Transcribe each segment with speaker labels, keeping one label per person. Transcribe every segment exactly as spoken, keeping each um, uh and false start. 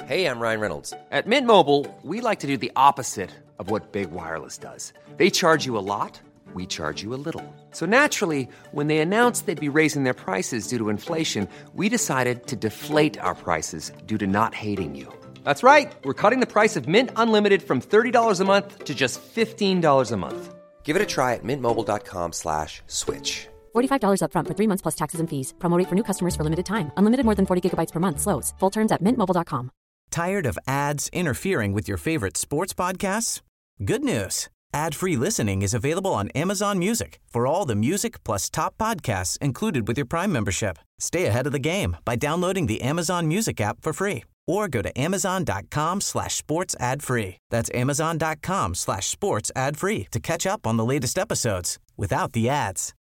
Speaker 1: Hey, I'm Ryan Reynolds. At Mint Mobile, we like to do the opposite of what Big Wireless does. They charge you a lot, we charge you a little. So naturally, when they announced they'd be raising their prices due to inflation, we decided to deflate our prices due to not hating you. That's right. We're cutting the price of Mint Unlimited from thirty dollars a month to just fifteen dollars a month. Give it a try at mintmobile.com slash switch.
Speaker 2: forty-five dollars up front for three months plus taxes and fees. Promo rate for new customers for limited time. Unlimited more than forty gigabytes per month slows. Full terms at mint mobile dot com.
Speaker 3: Tired of ads interfering with your favorite sports podcasts? Good news. Ad-free listening is available on Amazon Music for all the music plus top podcasts included with your Prime membership. Stay ahead of the game by downloading the Amazon Music app for free or go to amazon.com slash sports ad free. That's amazon.com slash sports ad free to catch up on the latest episodes without the ads.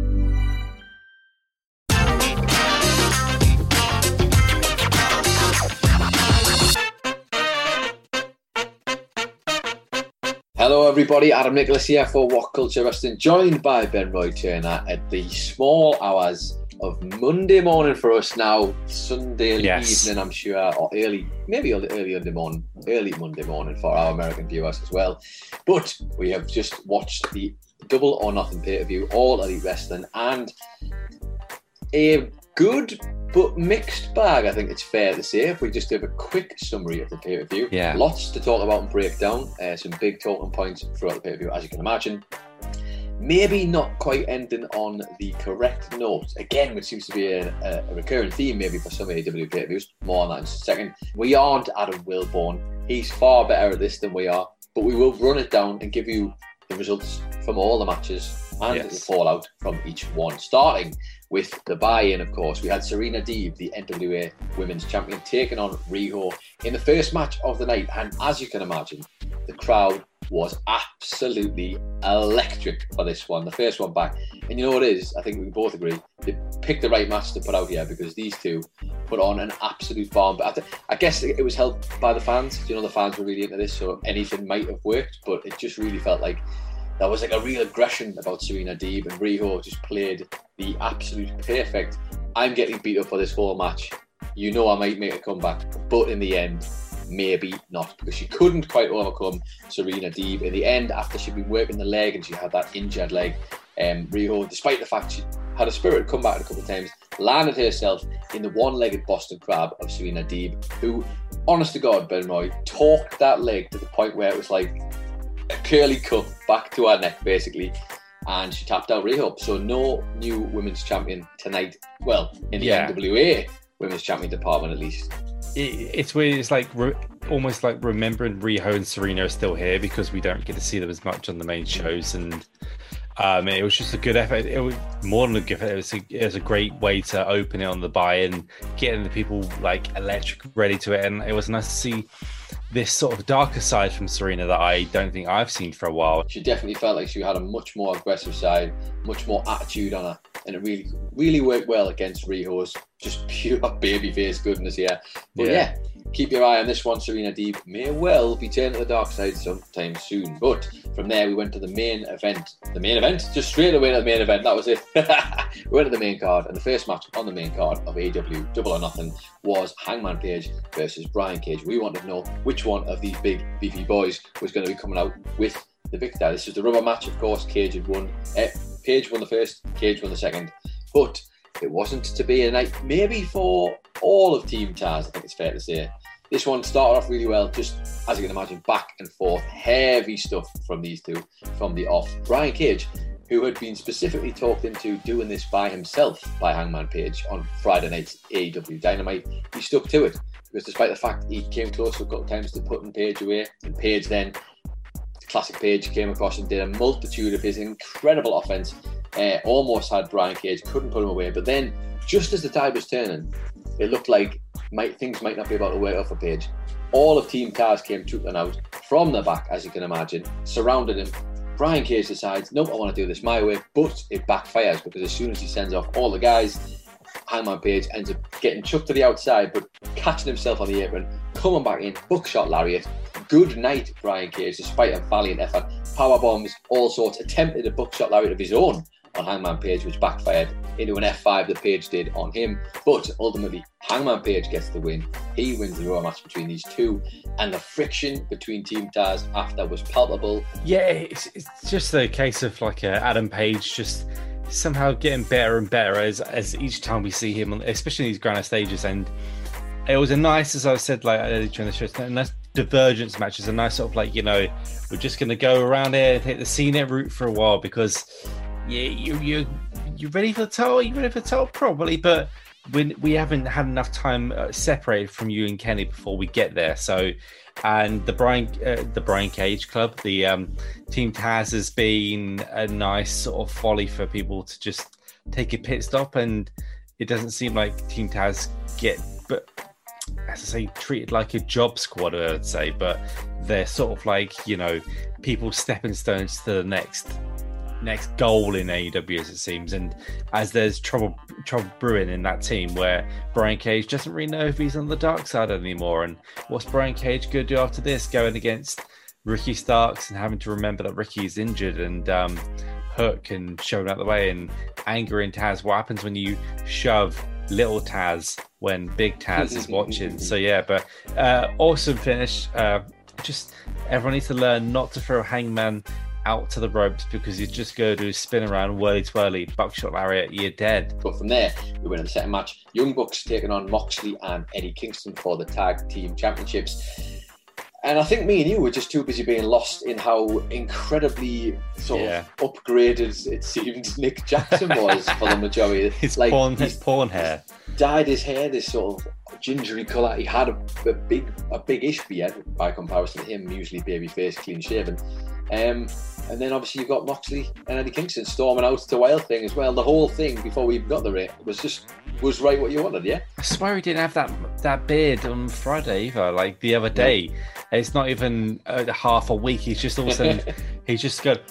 Speaker 4: Hello everybody, Adam Nicholas here for What Culture Wrestling, joined by Ben Roy Turner at the small hours of Monday morning for us now, Sunday yes. evening I'm sure, or early, maybe early Monday morning, early Monday morning for our American viewers as well. But we have just watched the Double or Nothing pay-per-view, All Elite Wrestling, and a good but mixed bag, I think it's fair to say, if we just do a quick summary of the pay-per-view.
Speaker 1: Yeah.
Speaker 4: Lots to talk about and break down, uh, some big talking points throughout the pay-per-view, as you can imagine. Maybe not quite ending on the correct note, again, which seems to be a, a recurring theme maybe for some A E W pay-per-views. More on that in a second. We aren't Adam Wilborn. He's far better at this than we are, but we will run it down and give you the results from all the matches and yes. the fallout from each one, starting with the buy-in, of course. We had Serena Deeb, the N W A Women's Champion, taking on Riho in the first match of the night. And as you can imagine, the crowd was absolutely electric for this one, the first one back. And you know what it is? I think we can both agree. They picked the right match to put out here because these two put on an absolute bomb. But I, th- I guess it was helped by the fans. You know, the fans were really into this, so anything might have worked. But it just really felt like there was like a real aggression about Serena Deeb, and Riho just played the absolute perfect. I'm getting beat up for this whole match. You know I might make a comeback, but in the end, maybe not, because she couldn't quite overcome Serena Deeb. In the end, after she'd been working the leg and she had that injured leg, um, Riho, despite the fact she had a spirit come back a couple of times, landed herself in the one-legged Boston Crab of Serena Deeb, who, honest to God, Ben Roy, torqued that leg to the point where it was like a curly cut back to her neck, basically, and she tapped out Riho. So no new women's champion tonight. Well, in the yeah. N W A women's champion department, at least.
Speaker 5: It, it's weird. It's like re- almost like remembering Riho and Serena are still here because we don't get to see them as much on the main shows, and um, it was just a good effort. It was more than a good effort. It was a, it was a great way to open it on the buy-in, getting the people like electric ready to it, and it was nice to see this sort of darker side from Serena that I don't think I've seen for a while.
Speaker 4: She definitely felt like she had a much more aggressive side, much more attitude on her, and it really, really worked well against Riho's just pure babyface goodness here. But yeah. yeah, keep your eye on this one. Serena Deeb may well be turning to the dark side sometime soon. But from there, we went to the main event. The main event? Just straight away to the main event. That was it. We went to the main card, and the first match on the main card of A E W Double or Nothing was Hangman Page versus Brian Cage. We wanted to know which one of these big, beefy boys was going to be coming out with the victor. This was the rubber match, of course. Cage had won. Uh, Page won the first, Cage won the second. But it wasn't to be a night maybe for all of Team Taz, I think it's fair to say. This one started off really well, just as you can imagine, back and forth, heavy stuff from these two from the off. Brian Cage, who had been specifically talked into doing this by himself by Hangman Page on Friday night's A E W Dynamite, he stuck to it, because despite the fact he came close a couple of times to putting Page away, and Page then, classic Page, came across and did a multitude of his incredible offense, uh, almost had Brian Cage, couldn't put him away, but then just as the tide was turning, it looked like might, things might not be about to work out for Page. All of Team Taz came trooping out from the back, as you can imagine, surrounded him. Brian Cage decides, nope, I want to do this my way, but it backfires, because as soon as he sends off all the guys, Hangman Page ends up getting chucked to the outside, but catching himself on the apron, coming back in, buckshot lariat. Good night, Brian Cage, despite a valiant effort. Power bombs, all sorts, attempted a buckshot lariat of his own on Hangman Page, which backfired into an F five that Page did on him. But ultimately, Hangman Page gets the win. He wins the Raw match between these two. And the friction between Team Taz after was palpable.
Speaker 5: Yeah, it's, it's just a case of like uh, Adam Page just somehow getting better and better as as each time we see him, especially in these grander stages. And it was a nice, as I said, like earlier during the show, a nice divergence match. It's a nice sort of like, you know, we're just going to go around here and take the C net route for a while because yeah, you you you're ready for the title, you're ready for the title probably, but we we haven't had enough time uh, separated from you and Kenny before we get there. So, and the Brian uh, the Brian Cage Club, the um, Team Taz has been a nice sort of folly for people to just take a pit stop, and it doesn't seem like Team Taz get, but as I say, treated like a job squad, I would say, but they're sort of like, you know, people's stepping stones to the next next goal in A E W, as it seems. And as there's trouble trouble brewing in that team where Brian Cage doesn't really know if he's on the dark side anymore, and what's Brian Cage going to do after this, going against Ricky Starks and having to remember that Ricky's injured, and um, Hook and shoving out the way, and angering Taz. What happens when you shove little Taz when big Taz is watching? So yeah, but uh, awesome finish. Uh, just everyone needs to learn not to throw Hangman out to the ropes, because you just go to spin around, whirly twirly, buckshot lariat, you're dead.
Speaker 4: But from there, we went in the second match. Young Bucks taking on Moxley and Eddie Kingston for the tag team championships. And I think me and you were just too busy being lost in how incredibly sort yeah. of upgraded it seemed Nick Jackson was for the majority.
Speaker 5: His
Speaker 4: like,
Speaker 5: porn, his porn hair.
Speaker 4: Dyed his hair this sort of gingery colour. He had a, a big, a big-ish beard by comparison to him, usually babyface, clean shaven. Um, and then obviously you've got Moxley and Eddie Kingston storming out to Wild Thing as well. The whole thing before we even got the ring was just was right what you wanted, yeah?
Speaker 5: I swear he didn't have that that beard on Friday either, like the other day. No. It's not even uh, half a week. He's just all of a sudden, he's just got,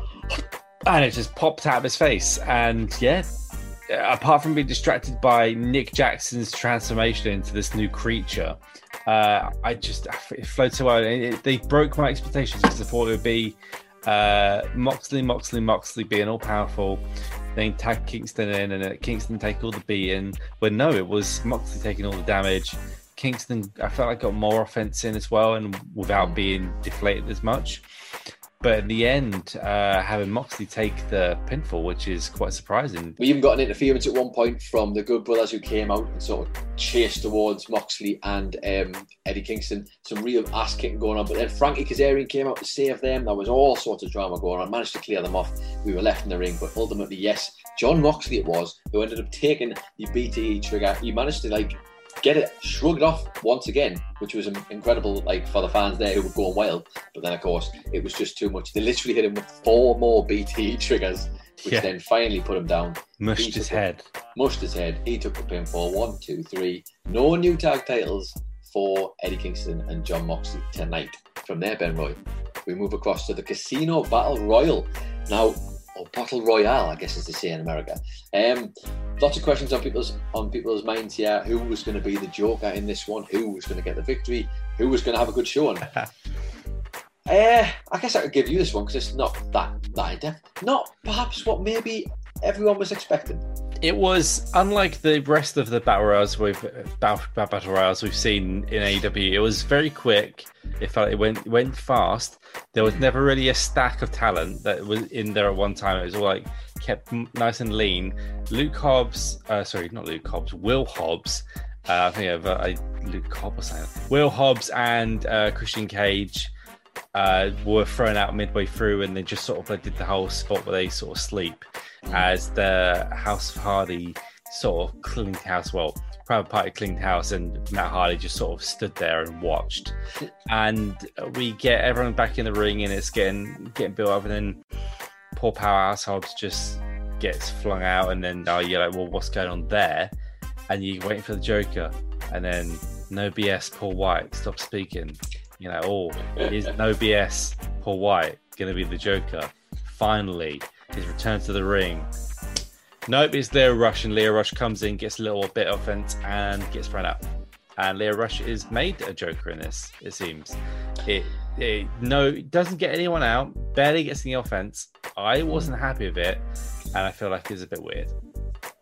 Speaker 5: and it just popped out of his face. And yeah, apart from being distracted by Nick Jackson's transformation into this new creature, uh, I just, it flowed so well. It, it, they broke my expectations because I thought it would be uh, Moxley, Moxley, Moxley being all powerful, then tag Kingston in, and uh, Kingston take all the beating. When no, it was Moxley taking all the damage. Kingston, I felt like got more offense in as well, and without being deflated as much. But in the end, uh, having Moxley take the pinfall, which is quite surprising.
Speaker 4: We even got an interference at one point from the Good Brothers, who came out and sort of chased towards Moxley and um, Eddie Kingston. Some real ass kicking going on. But then Frankie Kazarian came out to save them. There was all sorts of drama going on. Managed to clear them off. We were left in the ring. But ultimately, yes, John Moxley it was, who ended up taking the B T E trigger. He managed to, like, get it shrugged off once again, which was incredible, like, for the fans there who were going wild. But then, of course, it was just too much. They literally hit him with four more B T E triggers, which yeah. then finally put him down.
Speaker 5: Mushed his head.
Speaker 4: It, mushed his head. He took the pinfall. One, two, three. No new tag titles for Eddie Kingston and John Moxley tonight. From there, Ben Roy, we move across to the Casino Battle Royal. Now, or Battle Royale, I guess, as they say in America. Um, lots of questions on people's on people's minds here. Who was going to be the Joker in this one? Who was going to get the victory? Who was going to have a good showing? uh, I guess I could give you this one because it's not that that in depth. Not perhaps what maybe everyone was expecting.
Speaker 5: It was unlike the rest of the battle royals we've battle, battle royals we've seen in A E W. It was very quick. It felt it went went fast. There was never really a stack of talent that was in there at one time. It was all like kept nice and lean. Luke Hobbs, uh, sorry, not Luke Hobbs, Will Hobbs. Uh, I think of uh, Luke Hobbs or something. Will Hobbs and uh, Christian Cage uh, were thrown out midway through, and they just sort of like, did the whole spot where they sort of sleep as the House of Hardy sort of cleaned house. Well, Private Party cleaned house, and Matt Hardy just sort of stood there and watched. And we get everyone back in the ring, and it's getting getting built up, and then poor Powerhouse Hobbs just gets flung out, and then oh, you're like, well, what's going on there? And you wait for the Joker, and then no B S, Paul White, stop speaking. You know, oh, is no B S, Paul White going to be the Joker? Finally, his return to the ring. Nope, it's Leo Rush, and Leo Rush comes in, gets a little bit of offense, and gets thrown out. And Leo Rush is made a Joker in this, it seems. It, it no, it doesn't get anyone out, barely gets any offense. I wasn't happy with it, and I feel like it's a bit weird.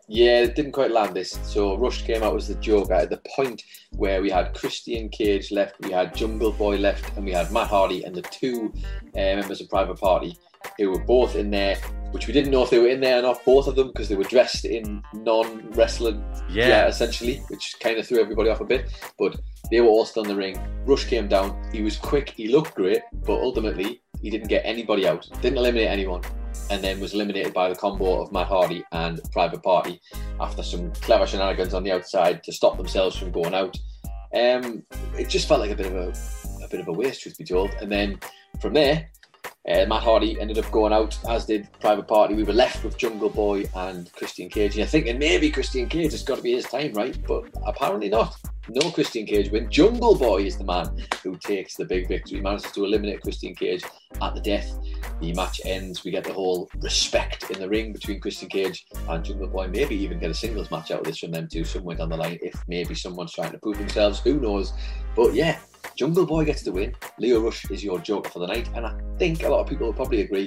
Speaker 4: Yeah, it didn't quite land this. So Rush came out as the Joker at the point where we had Christian Cage left, we had Jungle Boy left, and we had Matt Hardy and the two uh, members of Private Party who were both in there, which we didn't know if they were in there or not, both of them, because they were dressed in non-wrestling
Speaker 5: yeah.
Speaker 4: gear, essentially, which kind of threw everybody off a bit. But they were all still in the ring. Rush came down. He was quick. He looked great. But ultimately, he didn't get anybody out. Didn't eliminate anyone. And then was eliminated by the combo of Matt Hardy and Private Party after some clever shenanigans on the outside to stop themselves from going out. Um, it just felt like a bit of a, a bit of a waste, truth be told. And then from there, Uh, Matt Hardy ended up going out, as did Private Party. We were left with Jungle Boy and Christian Cage. And you're thinking maybe Christian Cage has got to be his time, right? But apparently not. No Christian Cage win. Jungle Boy is the man who takes the big victory. Manages to eliminate Christian Cage at the death. The match ends. We get the whole respect in the ring between Christian Cage and Jungle Boy. Maybe even get a singles match out of this from them two somewhere down the line, if maybe someone's trying to prove themselves. Who knows? But yeah, Jungle Boy gets the win. Lio Rush is your Joker for the night, and I think a lot of people will probably agree.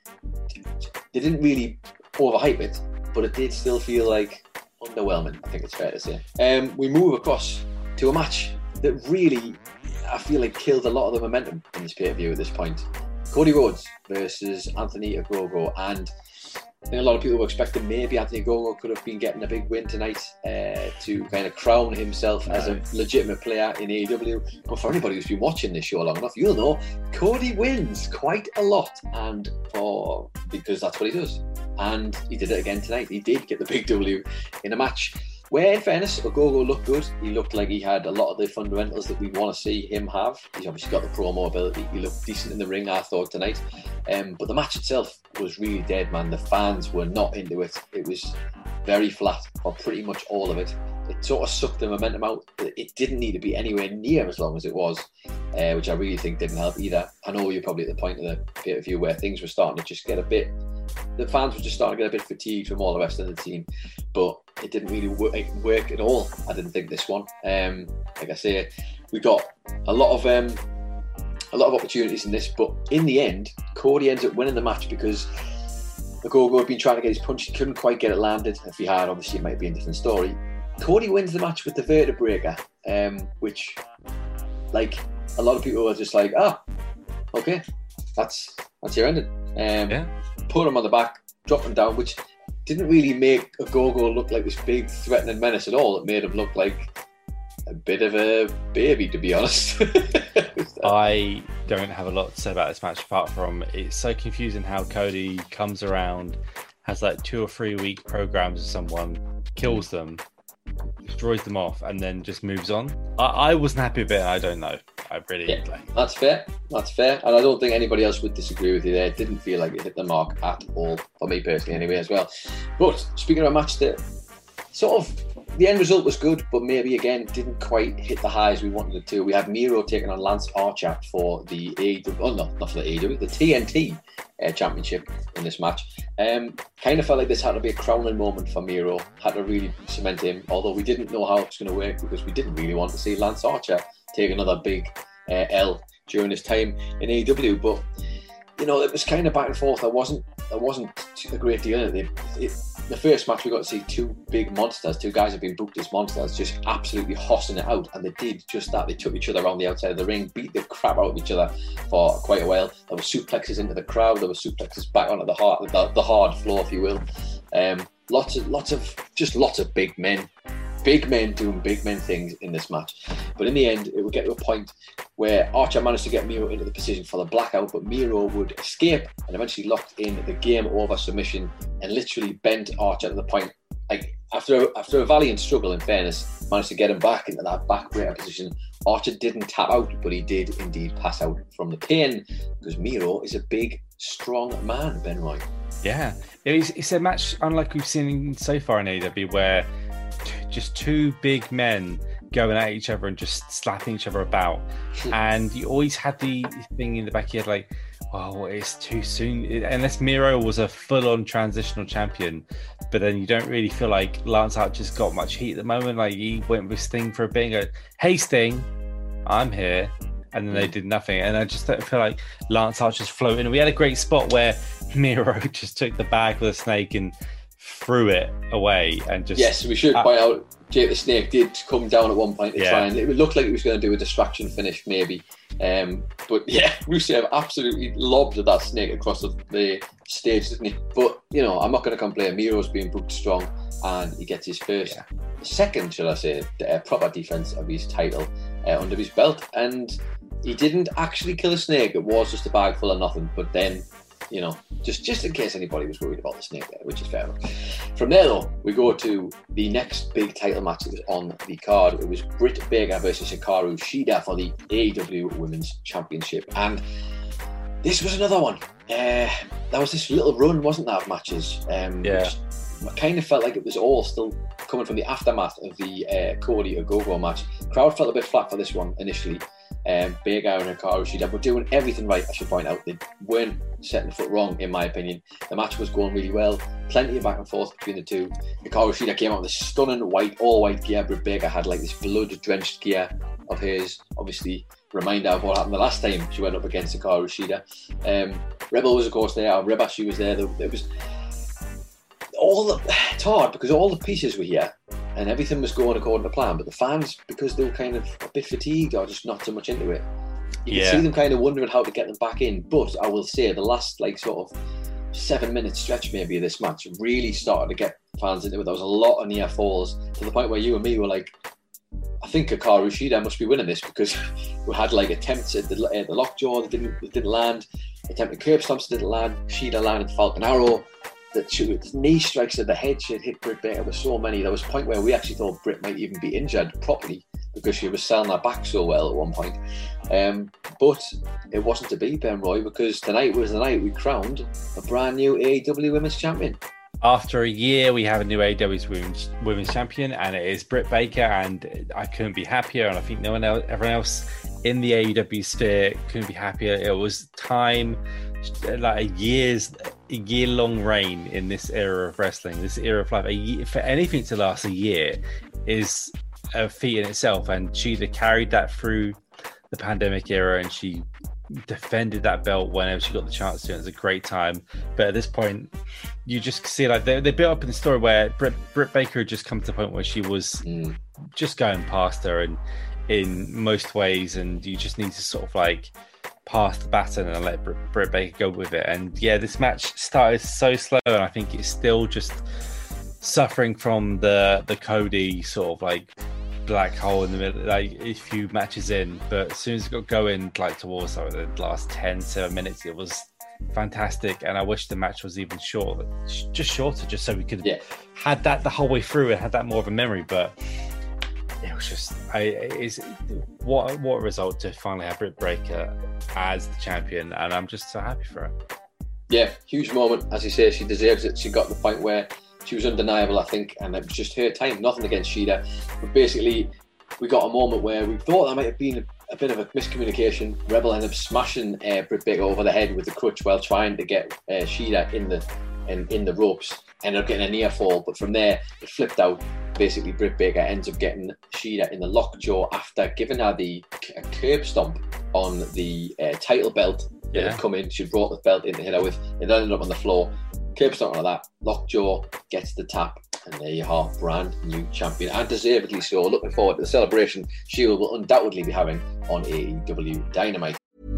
Speaker 4: They didn't really overhype it, but it did still feel like underwhelming, I think it's fair to say. Um, we move across to a match that really, I feel like, killed a lot of the momentum in this pay-per-view at this point. Cody Rhodes versus Anthony Ogogo, and I think a lot of people were expecting maybe Anthony Ogogo could have been getting a big win tonight uh, to kind of crown himself no. as a legitimate player in A E W. But for anybody who's been watching this show long enough, you'll know Cody wins quite a lot, and for because that's what he does. And he did it again tonight. He did get the big W in a match where, in fairness, Ogogo looked good. He looked like he had a lot of the fundamentals that we want to see him have. He's obviously got the promo ability. He looked decent in the ring, I thought, tonight. Um, but the match itself was really dead, man. The fans were not into it. It was very flat for pretty much all of it. It sort of sucked the momentum out. It didn't need to be anywhere near as long as it was, uh, which I really think didn't help either. I know you're probably at the point of the pay-per-view where things were starting to just get a bit... The fans were just starting to get a bit fatigued from all the rest of the team, but it didn't really work, work at all. I didn't think this one. Um, like I say, we got a lot of um, a lot of opportunities in this, but in the end, Cody ends up winning the match because Ogogo had been trying to get his punch. He couldn't quite get it landed. If he had, obviously, it might be a different story. Cody wins the match with the vertebraker, um, which, like, a lot of people were just like, ah, okay, that's that's your ending. Um, yeah. Put him on the back, drop him down, which didn't really make Ogogo look like this big threatening menace at all. It made him look like a bit of a baby, to be honest.
Speaker 5: I don't have a lot to say about this match apart from it's so confusing how Cody comes around, has like two or three week programs with someone, kills them, destroys them off, and then just moves on. I, I wasn't happy with it. I don't know. I really
Speaker 4: yeah, like. That's fair. That's fair. And I don't think anybody else would disagree with you there. It didn't feel like it hit the mark at all, for me personally anyway as well. But speaking of a match that sort of, the end result was good, but maybe again didn't quite hit the highs we wanted it to. We had Miro taking on Lance Archer for the A E W, oh no, not for the A E W, the T N T uh, Championship in this match. Um, kind of felt like this had to be a crowning moment for Miro. Had to really cement him, although we didn't know how it was going to work because we didn't really want to see Lance Archer take another big uh, L during his time in A E W. But you know, it was kind of back and forth. There wasn't, there wasn't a great deal in it. it, it The first match we got to see two big monsters, two guys have been booked as monsters, just absolutely hossing it out, and they did just that. They took each other around the outside of the ring, beat the crap out of each other for quite a while. There were suplexes into the crowd, there were suplexes back onto the hard, the, the hard floor, if you will. Um, lots of, lots of, just lots of big men, big men doing big men things in this match. But in the end, it would get to a point where Archer managed to get Miro into the position for the blackout, but Miro would escape and eventually locked in the game over submission and literally bent Archer to the point, like after a, after a valiant struggle, in fairness, managed to get him back into that backbreaker position. Archer didn't tap out, but he did indeed pass out from the pain because Miro is a big, strong man, Ben Roy.
Speaker 5: Yeah, it's, it's a match unlike we've seen so far in A E W where just two big men going at each other and just slapping each other about. And you always had the thing in the back of your head like, well, it's too soon. Unless Miro was a full-on transitional champion, but then you don't really feel like Lance Archer's got much heat at the moment. Like he went with Sting for a bit and go, hey Sting, I'm here. And then they did nothing. And I just don't feel like Lance Archer's floating. And we had a great spot where Miro just took the bag with a snake and threw it away and just...
Speaker 4: Yes, we should uh, point out, Jake the Snake did come down at one point to
Speaker 5: yeah.
Speaker 4: try and... It looked like he was going to do a distraction finish, maybe. Um, but yeah, Rusev absolutely lobbed that snake across the, the stage, didn't he? But, you know, I'm not going to complain. Miro's being booked strong and he gets his first, yeah. second, should I say, uh, proper defence of his title uh, under his belt. And he didn't actually kill a snake. It was just a bag full of nothing. But then... You know, just, just in case anybody was worried about the snake there, which is fair enough. From there, though, we go to the next big title match that was on the card. It was Britt Baker versus Hikaru Shida for the A E W Women's Championship. And this was another one. Uh, that was this little run, wasn't there, of matches? Um,
Speaker 5: yeah.
Speaker 4: Which I kind of felt like it was all still coming from the aftermath of the uh, Cody Ogogo match. Crowd felt a bit flat for this one initially. Um, Baker and Hikaru Shida were doing everything right, I should point out. They weren't setting the foot wrong, in my opinion. The match was going really well. Plenty of back and forth between the two. Hikaru Shida came out with this stunning white, all-white gear. Britt Baker had like this blood-drenched gear of hers. Obviously, reminder of what happened the last time she went up against Hikaru Shida. Um, Rebel was, of course, there. Reba, she was there. There was all the... It's hard because all the pieces were here. And everything was going according to plan, but the fans, because they were kind of a bit fatigued or just not so much into it, you
Speaker 5: yeah.
Speaker 4: can see them kind of wondering how to get them back in. But I will say the last like sort of seven minute stretch maybe of this match really started to get fans into it. There was a lot of near falls to the point where you and me were like, I think Hikaru Shida must be winning this because we had like attempts at the, uh, the lockjaw that didn't, that didn't land, attempted curb stomps that didn't land, Shida landed Falcon Arrow. That she, the knee strikes at the head she had hit Britt Baker with so many. There was a point where we actually thought Britt might even be injured properly because she was selling her back so well at one point. Um, but it wasn't to be, Ben Roy, because tonight was the night we crowned a brand new A E W Women's Champion.
Speaker 5: After a year, we have a new A E W Women's, Women's Champion, and it is Britt Baker, and I couldn't be happier, and I think no one else, everyone else in the A E W sphere couldn't be happier. It was time, like a year's, a year-long reign in this era of wrestling, this era of life. A year, for anything to last a year is a feat in itself, and Shida carried that through the pandemic era, and she defended that belt whenever she got the chance to. It was a great time, but at this point you just see like they, they built up in the story where Britt, Britt Baker had just come to the point where she was mm. just going past her and in most ways, and you just need to sort of like pass the baton and let Britt, Britt Baker go with it. And yeah, this match started so slow, and I think it's still just suffering from the the Cody sort of like black hole in the middle, like a few matches in, but as soon as it got going like towards like, the last ten, seven minutes, it was fantastic. And I wish the match was even shorter, just shorter, just so we could
Speaker 4: yeah.
Speaker 5: had that the whole way through and had that more of a memory. But it was just, I is what what a result to finally have Britt Baker as the champion, and I'm just so happy for her. Yeah, huge moment, as you say, she deserves it. She got to the point where she was undeniable, I think, and it was just her time. Nothing against Shida, but basically we got a moment where we thought there might have been a, a bit of a miscommunication. Rebel ended up smashing uh, Britt Baker over the head with the crutch while trying to get uh, Shida in the in, in the ropes. Ended up getting a near fall, but from there it flipped out. Basically, Britt Baker ends up getting Shida in the lockjaw after giving her the a curb stomp on the uh, title belt that yeah.
Speaker 4: had come in. She brought the belt in to hit her with. It ended up on the floor. Curb stomp like that. Lockjaw gets the tap, and there you are, brand new champion, and deservedly so. Looking forward to the celebration she will undoubtedly be having on A E W Dynamite.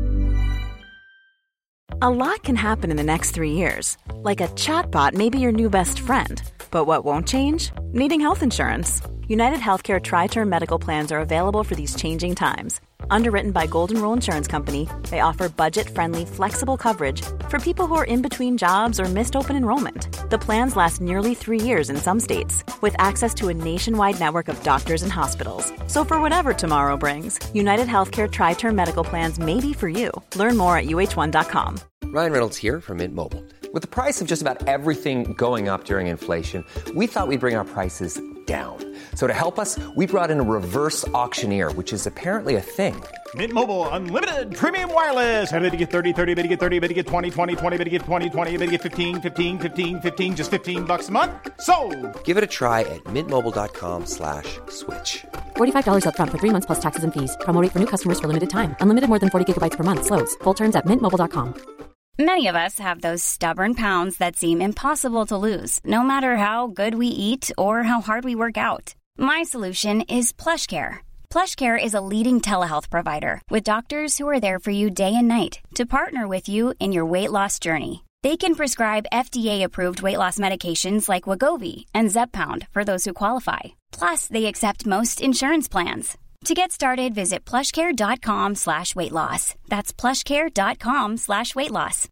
Speaker 6: A lot can happen in the next three years. Like a chatbot may be your new best friend. But what won't change? Needing health insurance. United Healthcare Tri-Term Medical Plans are available for these changing times. Underwritten by Golden Rule Insurance Company, they offer budget-friendly, flexible coverage for people who are in between jobs or missed open enrollment. The plans last nearly three years in some states, with access to a nationwide network of doctors and hospitals. So for whatever tomorrow brings, United Healthcare Tri-Term Medical Plans may be for you. Learn more at U H one dot com.
Speaker 1: Ryan Reynolds here from Mint Mobile. With the price of just about everything going up during inflation, we thought we'd bring our prices down. So to help us, we brought in a reverse auctioneer, which is apparently a thing.
Speaker 7: Mint Mobile Unlimited Premium Wireless. How to get thirty, thirty, how to get thirty, how to get twenty, twenty, twenty, how to get twenty, twenty, how to get fifteen, fifteen, fifteen, fifteen, just fifteen bucks a month? Sold!
Speaker 1: Give it a try at mintmobile.com slash switch.
Speaker 2: forty-five dollars up front for three months plus taxes and fees. Promo rate for new customers for limited time. Unlimited more than forty gigabytes per month. Slows full terms at mint mobile dot com.
Speaker 8: Many of us have those stubborn pounds that seem impossible to lose, no matter how good we eat or how hard we work out. My solution is PlushCare. PlushCare is a leading telehealth provider with doctors who are there for you day and night to partner with you in your weight loss journey. They can prescribe F D A-approved weight loss medications like Wegovy and Zepbound for those who qualify. Plus, they accept most insurance plans. To get started, visit plushcare.com slash weight loss. That's plushcare.com slash weight loss.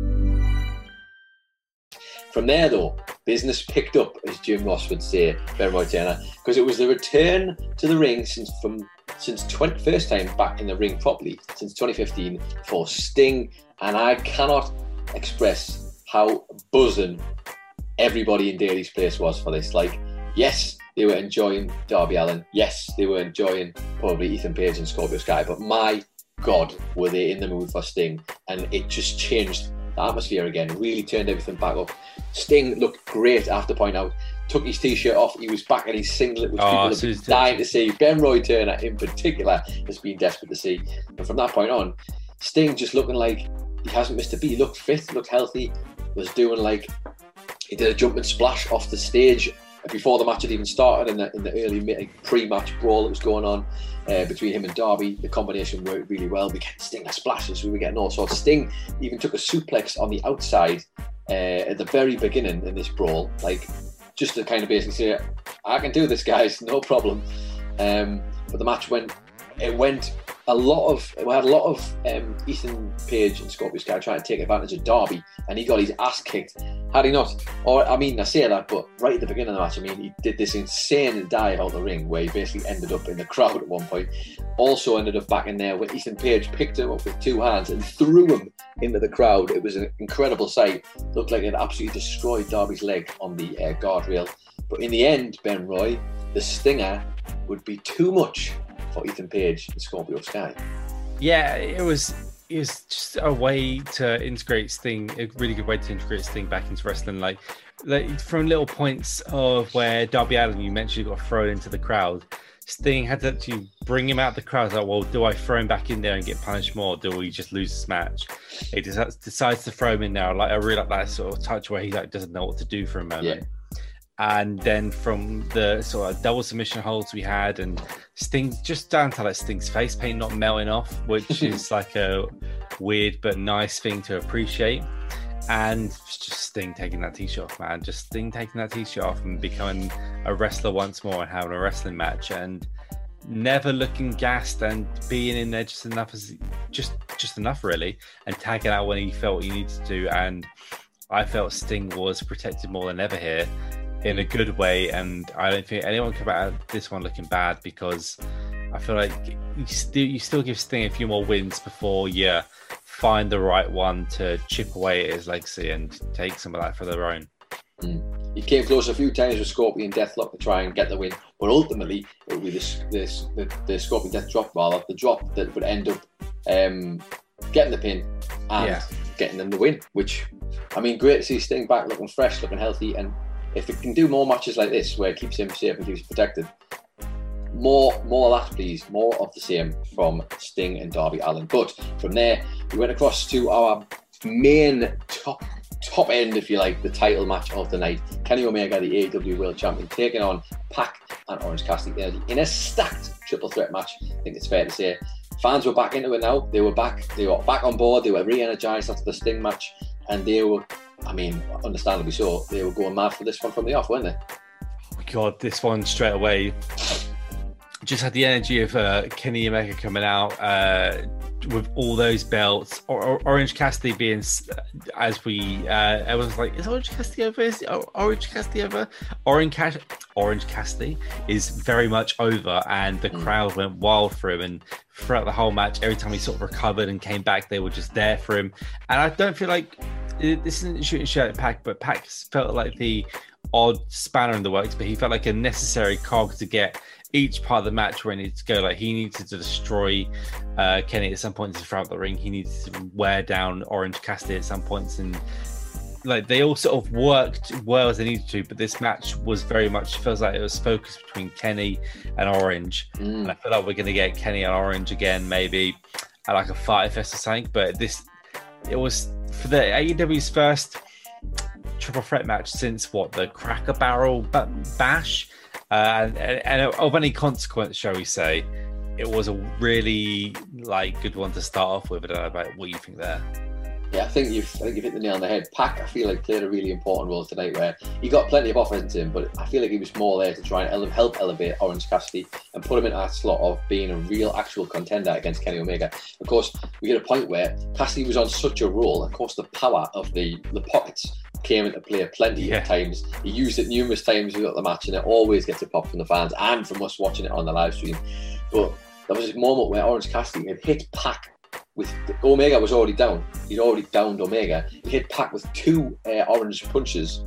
Speaker 4: From there, though, business picked up, as Jim Ross would say, Ben Roy Turner, because it was the return to the ring since from since twenty, first time back in the ring properly since twenty fifteen for Sting, and I cannot express how buzzing everybody in Daily's Place was for this. Like, yes, they were enjoying Darby Allin. Yes, they were enjoying probably Ethan Page and Scorpio Sky, but my God, were they in the mood for Sting, and it just changed the atmosphere again, really turned everything back up. Sting looked great, I have to point out. Took his t-shirt off, he was back in his singlet, which oh, people have been dying to see. Ben Roy Turner in particular has been desperate to see. But from that point on, Sting just looking like he hasn't missed a beat. He looked fit, looked healthy, was doing like, he did a jumping splash off the stage before the match had even started, in the, in the early pre-match brawl that was going on uh, between him and Darby. The combination worked really well. We get Sting splashes, we were getting all sorts. Sting even took a suplex on the outside uh, at the very beginning in this brawl, like just to kind of basically say, I can do this, guys, no problem. Um, but the match went, it went a lot of, we had a lot of um, Ethan Page and Scorpio Sky trying to take advantage of Darby, and he got his ass kicked. Had he not, or I mean, I say that, but right at the beginning of the match, I mean, he did this insane dive out the ring where he basically ended up in the crowd at one point. Also ended up back in there when Ethan Page picked him up with two hands and threw him into the crowd. It was an incredible sight. Looked like it absolutely destroyed Darby's leg on the uh, guardrail. But in the end, Ben Roy, the stinger would be too much for Ethan Page and Scorpio Sky.
Speaker 5: Yeah, it was it was just a way to integrate Sting, a really good way to integrate Sting back into wrestling. Like, like from little points of where Darby Allin, you mentioned, got thrown into the crowd. Sting had to actually bring him out of the crowd. Like, well, do I throw him back in there and get punished more? Do we just lose this match? He decides, decides to throw him in there. Like, I really like that sort of touch where he like doesn't know what to do for a moment. Yeah. And then from the sort of double submission holds we had, and Sting just down to like Sting's face paint not melting off, which is like a weird but nice thing to appreciate. And just Sting taking that t-shirt off, man. Just Sting taking that t-shirt off and becoming a wrestler once more and having a wrestling match and never looking gassed and being in there just enough as just just enough really, and tagging out when he felt he needed to. And I felt Sting was protected more than ever here, in a good way, and I don't think anyone can come out of this one looking bad, because I feel like you still you still give Sting a few more wins before you find the right one to chip away at his legacy and take some of that for their own.
Speaker 4: Mm. He came close a few times with Scorpion Deathlock to try and get the win, but ultimately it would be this, this the, the Scorpion Death drop, rather the drop that would end up um, getting the pin and yeah. getting them the win. Which, I mean, great to see Sting back looking fresh, looking healthy, and if it can do more matches like this where it keeps him safe and keeps him protected, more more of that, please. More of the same from Sting and Darby Allin. But from there, we went across to our main top top end, if you like, the title match of the night. Kenny Omega, the A E W World Champion, taking on Pac and Orange Cassidy in a stacked triple threat match. I think it's fair to say. Fans were back into it now. They were back. They were back on board. They were re-energized after the Sting match, and they were, I mean, understandably so, they were going mad for this one from the off, weren't they?
Speaker 5: Oh my God, this one straight away just had the energy of uh, Kenny Omega coming out uh, with all those belts. Or, or, Orange Cassidy being, as we, uh, everyone's like, is Orange Cassidy over? Is Orange Cassidy over? Orange, Cash- Orange Cassidy is very much over, and the mm. crowd went wild for him. And throughout the whole match, every time he sort of recovered and came back, they were just there for him. And I don't feel like this isn't shooting shit at Pac, but Pac felt like the odd spanner in the works, but he felt like a necessary cog to get each part of the match where he needed to go. Like, he needed to destroy uh, Kenny at some points throughout the ring. He needed to wear down Orange Cassidy at some points, and like they all sort of worked well as they needed to. But this match was very much, feels like it was focused between Kenny and Orange, mm. and I feel like we're going to get Kenny and Orange again, maybe at like a Fight Fest or something. But this, it was for the A E W's first triple threat match since what, the Cracker Barrel Bash, uh, and, and of any consequence, shall we say, it was a really like good one to start off with. I don't know about what you think there.
Speaker 4: Yeah, I think you've I think you've hit the nail on the head. Pac, I feel like, played a really important role tonight, where he got plenty of offense in, but I feel like he was more there to try and ele- help elevate Orange Cassidy and put him in that slot of being a real, actual contender against Kenny Omega. Of course, we hit a point where Cassidy was on such a roll. Of course, the power of the the pockets came into play plenty yeah. of times. He used it numerous times throughout the match, and it always gets a pop from the fans and from us watching it on the live stream. But there was this moment where Orange Cassidy had hit Pac with Omega was already down. He'd already downed Omega. He hit Pac with two uh, orange punches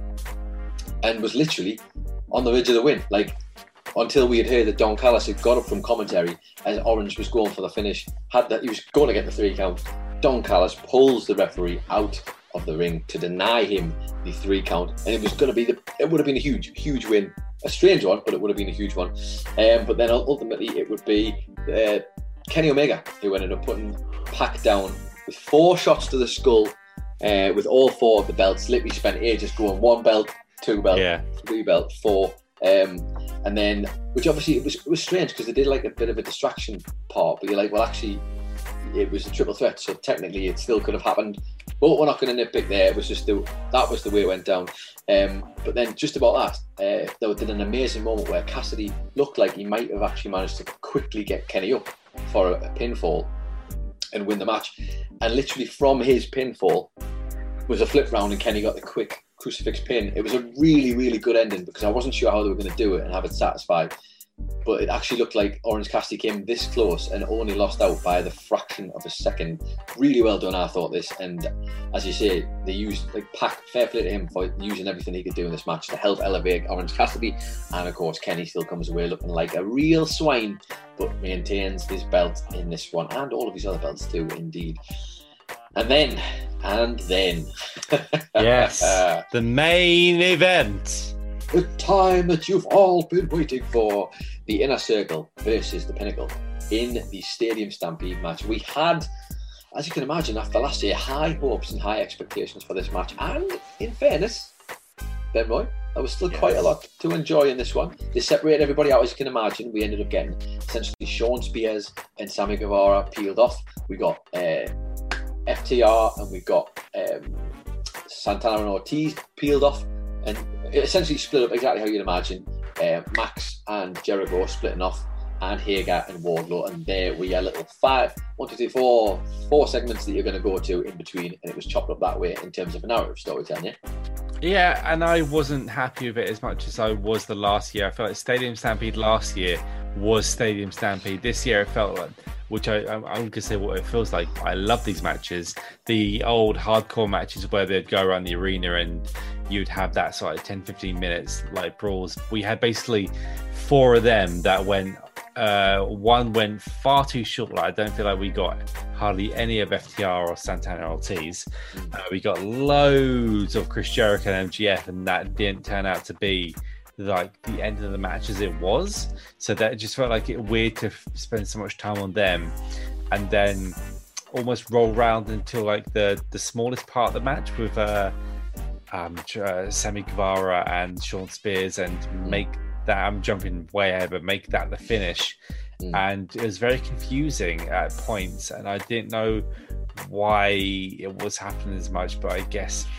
Speaker 4: and was literally on the ridge of the win. Like, until we had heard that Don Callis had got up from commentary as Orange was going for the finish, had that he was going to get the three count. Don Callis pulls the referee out of the ring to deny him the three count, and it was going to be the. It would have been a huge, huge win. A strange one, but it would have been a huge one. Um, but then ultimately, it would be uh, Kenny Omega who ended up putting Pac down with four shots to the skull, uh, with all four of the belts. Literally spent ages going one belt, two belt, yeah. three belt, four, um, and then which obviously it was it was strange because they did like a bit of a distraction part. But you're like, well, actually, it was a triple threat, so technically it still could have happened. But we're not going to nitpick there. It was just the, that was the way it went down. Um, but then just about that, uh, they did an amazing moment where Cassidy looked like he might have actually managed to quickly get Kenny up for a, a pinfall and win the match. And literally from his pinfall was a flip round and Kenny got the quick crucifix pin. It was a really, really good ending because I wasn't sure how they were going to do it and have it satisfied. But it actually looked like Orange Cassidy came this close and only lost out by the fraction of a second. Really well done, I thought, this. And as you say, they used, like, Pac, fair play to him for using everything he could do in this match to help elevate Orange Cassidy. And of course, Kenny still comes away looking like a real swine, but maintains his belt in this one and all of his other belts too, indeed. And then, and then.
Speaker 5: Yes, the main event.
Speaker 4: The time that you've all been waiting for. The Inner Circle versus the Pinnacle in the Stadium Stampede match. We had, as you can imagine, after last year, high hopes and high expectations for this match. And in fairness, Ben Roy, there was still yes. quite a lot to enjoy in this one. They separated everybody out, as you can imagine. We ended up getting essentially Shawn Spears and Sammy Guevara peeled off. We got uh, F T R and we got um, Santana and Ortiz peeled off. And it essentially split up exactly how you'd imagine. Uh, Max and Jericho splitting off, and Hager and Wardlow. And there we are, little five, one, two, three, four, four segments that you're going to go to in between. And it was chopped up that way in terms of a narrative storytelling, yeah?
Speaker 5: Yeah, and I wasn't happy with it as much as I was the last year. I felt like Stadium Stampede last year was Stadium Stampede. This year it felt like, which I, I'm going to say what it feels like. I love these matches. The old hardcore matches where they'd go around the arena and you'd have that sort of ten, fifteen minutes like brawls. We had basically four of them that went, uh, one went far too short. Like, I don't feel like we got hardly any of F T R or Santana Ortiz. Uh, we got loads of Chris Jericho and M J F, and that didn't turn out to be like the end of the match as it was. So that just felt like it weird to f- spend so much time on them and then almost roll around until like the, the smallest part of the match with uh, um, uh, Sammy Guevara and Shawn Spears and make that, I'm jumping way ahead, but make that the finish. Mm. And it was very confusing at points, and I didn't know why it was happening as much, but I guess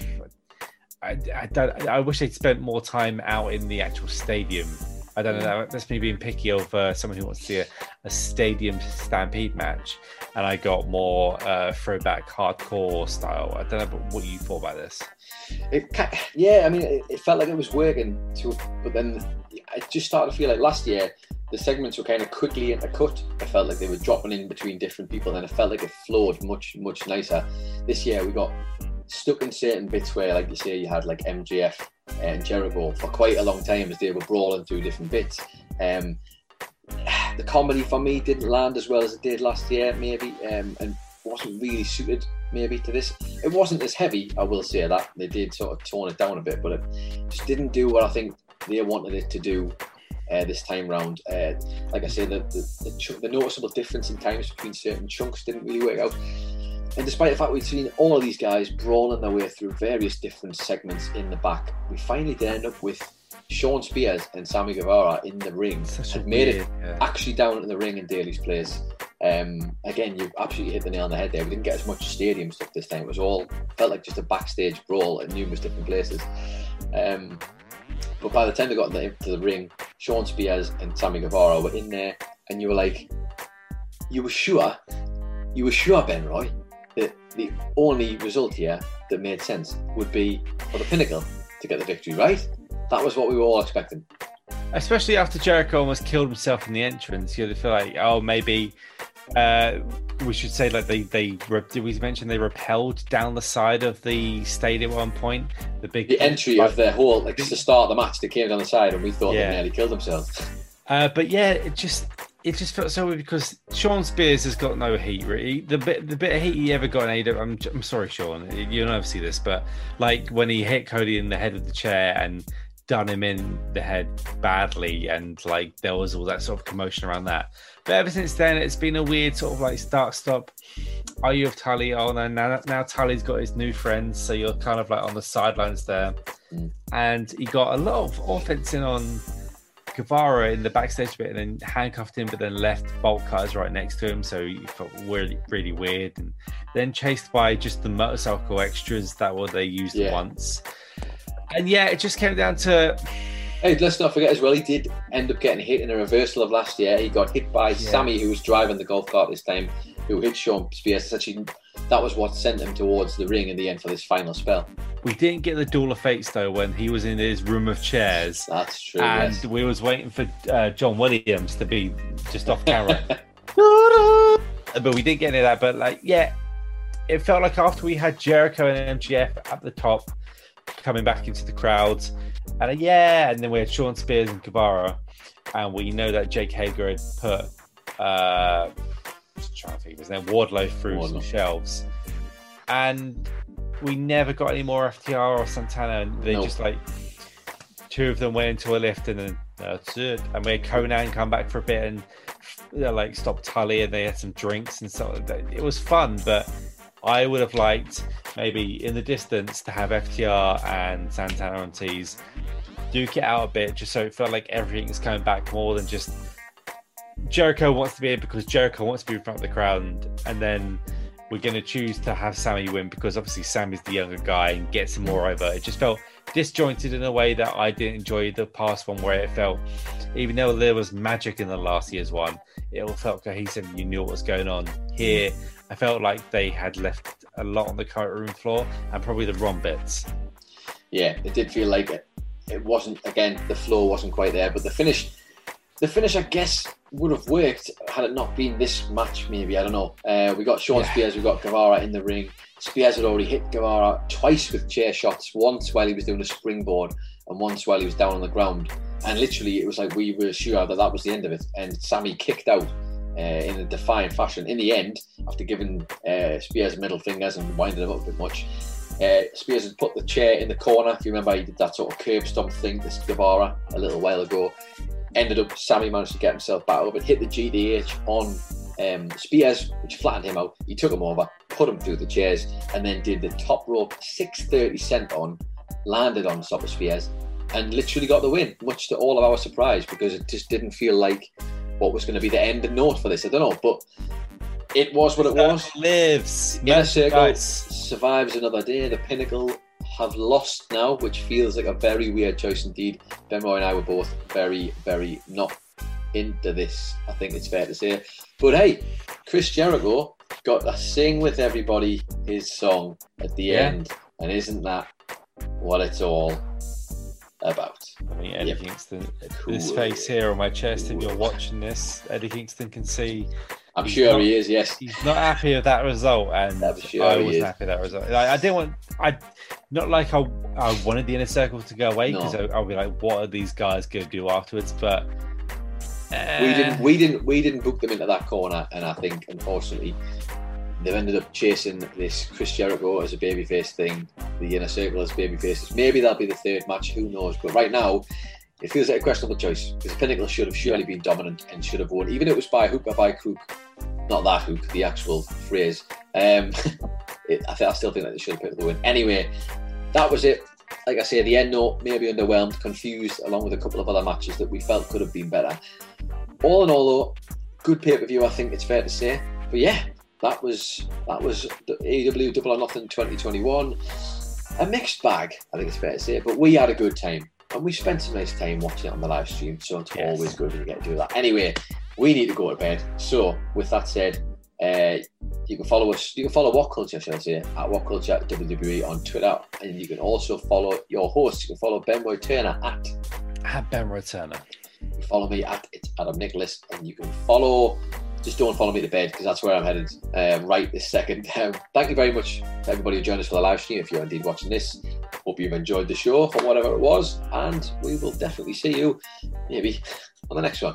Speaker 5: I, I, I wish they'd spent more time out in the actual stadium. I don't know, that's me being picky of uh, someone who wants to see a, a Stadium Stampede match, and I got more uh, throwback hardcore style. I don't know what you thought about this.
Speaker 4: It, yeah, I mean, it, it felt like it was working, to, but then I just started to feel like last year the segments were kind of quickly intercut. I felt like they were dropping in between different people, and it felt like it flowed much, much nicer. This year we got stuck in certain bits where, like you say, you had like M J F and Jericho for quite a long time as they were brawling through different bits. Um, the comedy for me didn't land as well as it did last year, maybe, um, and wasn't really suited maybe to this. It wasn't as heavy, I will say that. They did sort of tone it down a bit, but it just didn't do what I think they wanted it to do uh, this time round. Uh, like I say, the, the, the, ch- the noticeable difference in times between certain chunks didn't really work out. And despite the fact we've seen all of these guys brawling their way through various different segments in the back, we finally did end up with Shawn Spears and Sammy Guevara in the ring. Had made weird, it yeah. actually down in the ring in Daly's place. Um, again, you absolutely hit the nail on the head there. We didn't get as much stadium stuff this time. It was all, felt like just a backstage brawl at numerous different places. Um, but by the time they got into the ring, Shawn Spears and Sammy Guevara were in there, and you were like, you were sure, you were sure, Ben Roy, that the only result here that made sense would be for the Pinnacle to get the victory, right? That was what we were all expecting.
Speaker 5: Especially after Jericho almost killed himself in the entrance, you feel like, oh, maybe uh, we should say like they they did we mention they rappelled down the side of the stadium at one point? The big
Speaker 4: the entry like, of the whole like to start the match, they came down the side, and we thought yeah. they nearly killed themselves. Uh,
Speaker 5: but yeah, it just. It just felt so weird because Shawn Spears has got no heat really. The bit the bit of heat he ever got in A E W, I'm I'm sorry, Shawn, you'll never see this, but like when he hit Cody in the head of the chair and done him in the head badly, and like there was all that sort of commotion around that. But ever since then, it's been a weird sort of like start stop. Are you of Tully? Oh no, now now Tully's got his new friends, so you're kind of like on the sidelines there. Mm. And he got a lot of offense in on Guevara in the backstage bit, and then handcuffed him, but then left bolt cutters right next to him, so he felt really, really weird. And then chased by just the motorcycle extras that were they used yeah. once. And yeah, it just came down to.
Speaker 4: Hey, let's not forget as well, he did end up getting hit in a reversal of last year. He got hit by yeah. Sammy, who was driving the golf cart this time, who hit Shawn Spears. Actually, that was what sent him towards the ring in the end for this final spell.
Speaker 5: We didn't get the Duel of Fates though when he was in his room of chairs.
Speaker 4: That's true.
Speaker 5: And
Speaker 4: yes.
Speaker 5: we was waiting for uh, John Williams to be just off camera. But we didn't get any of that. But like, yeah, it felt like after we had Jericho and M J F at the top, coming back into the crowds, and uh, yeah, and then we had Shawn Spears and Guevara, and we know that Jake Hager had put. Uh, I'm trying to think, was there Wardlow through Wardlow. some shelves, and we never got any more F T R or Santana, and they nope. just like two of them went into a lift, and then that's it. And we had Conan come back for a bit and you know, like stop Tully, and they had some drinks and stuff. It was fun, but I would have liked maybe in the distance to have F T R and Santana and Tease duke it out a bit, just so it felt like everything's coming back more than just Jericho wants to be in because Jericho wants to be in front of the crowd, and, and then we're going to choose to have Sammy win because obviously Sammy's the younger guy and gets him more over. It just felt disjointed in a way that I didn't enjoy the past one, where it felt, even though there was magic in the last year's one, it all felt cohesive and you knew what was going on. Here, I felt like they had left a lot on the current room floor and probably the wrong bits.
Speaker 4: Yeah, it did feel like it. It wasn't, again, the flow wasn't quite there, but the finish, the finish, I guess, would have worked had it not been this match, maybe. I don't know. Uh, we got Shawn yeah. Spears, we got Guevara in the ring. Spears had already hit Guevara twice with chair shots, once while he was doing a springboard and once while he was down on the ground. And literally, it was like we were sure that that was the end of it. And Sammy kicked out uh, in a defiant fashion. In the end, after giving uh, Spears middle fingers and winding him up a bit much, uh, Spears had put the chair in the corner. If you remember, he did that sort of curb stomp thing to Guevara a little while ago. Ended up, Sammy managed to get himself back up and hit the G D H on um, Spears, which flattened him out. He took him over, put him through the chairs, and then did the top rope six thirty cent on, landed on top of Spears, and literally got the win, much to all of our surprise, because it just didn't feel like what was going to be the end note for this. I don't know, but it was what it was.
Speaker 5: Lives.
Speaker 4: Inner Circle survives another day. The Pinnacle have lost now, which feels like a very weird choice indeed. Ben Roy and I were both very, very not into this, I think it's fair to say. But hey, Chris Jericho got to sing with everybody his song at the yeah. end, and isn't that what it's all about?
Speaker 5: I mean, Eddie yep. Kingston, cool. This face here on my chest, cool. If you're watching this, Eddie Kingston can see.
Speaker 4: I'm sure not, he is, yes.
Speaker 5: He's not happy with that result, and I'm sure I wasn't happy with that result. Like, I didn't want, I, not like I, I wanted the Inner Circle to go away, because no. I'll be like, what are these guys going to do afterwards? But uh...
Speaker 4: we didn't, we didn't, we didn't book them into that corner, and I think, unfortunately, they've ended up chasing this Chris Jericho as a babyface thing, the Inner Circle as babyfaces. Maybe that'll be the third match, who knows? But right now, it feels like a questionable choice, because the Pinnacle should have surely been dominant and should have won, even if it was by hook or by crook. Not that hook, the actual phrase. Um, it, I, th- I still think that they should have picked the win. Anyway, that was it. Like I say, the end note, maybe underwhelmed, confused, along with a couple of other matches that we felt could have been better. All in all, though, good pay-per-view, I think it's fair to say. But yeah, that was that was the A E W Double or Nothing twenty twenty-one. A mixed bag, I think it's fair to say. But we had a good time. And we spent some nice time watching it on the live stream. So it's yes. always good when you get to do that. Anyway, we need to go to bed. So with that said, uh, you can follow us. You can follow What Culture, shall I say, at What Culture W W E on Twitter. And you can also follow your host. You can follow Ben Roy Turner at...
Speaker 5: At Ben Roy Turner.
Speaker 4: You can follow me at It's Adam Nicholas. And you can follow... Just don't follow me to bed because that's where I'm headed uh, right this second. Um, thank you very much to everybody who joined us for the live stream. If you're indeed watching this, hope you've enjoyed the show for whatever it was. And we will definitely see you maybe on the next one.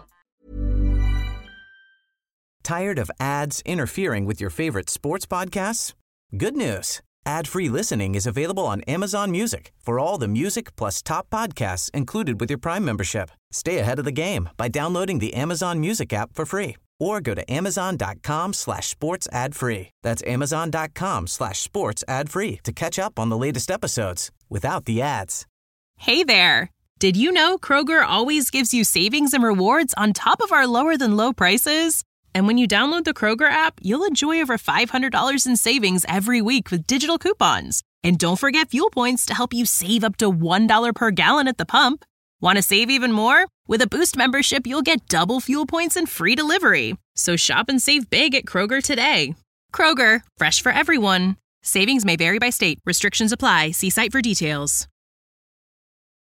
Speaker 3: Tired of ads interfering with your favorite sports podcasts? Good news. Ad-free listening is available on Amazon Music for all the music plus top podcasts included with your Prime membership. Stay ahead of the game by downloading the Amazon Music app for free or go to amazon.com slash sports ad free. That's amazon.com slash sports ad free to catch up on the latest episodes without the ads.
Speaker 9: Hey there. Did you know Kroger always gives you savings and rewards on top of our lower than low prices? And when you download the Kroger app, you'll enjoy over five hundred dollars in savings every week with digital coupons. And don't forget fuel points to help you save up to one dollar per gallon at the pump. Want to save even more? With a Boost membership, you'll get double fuel points and free delivery. So shop and save big at Kroger today. Kroger, fresh for everyone. Savings may vary by state. Restrictions apply. See site for details.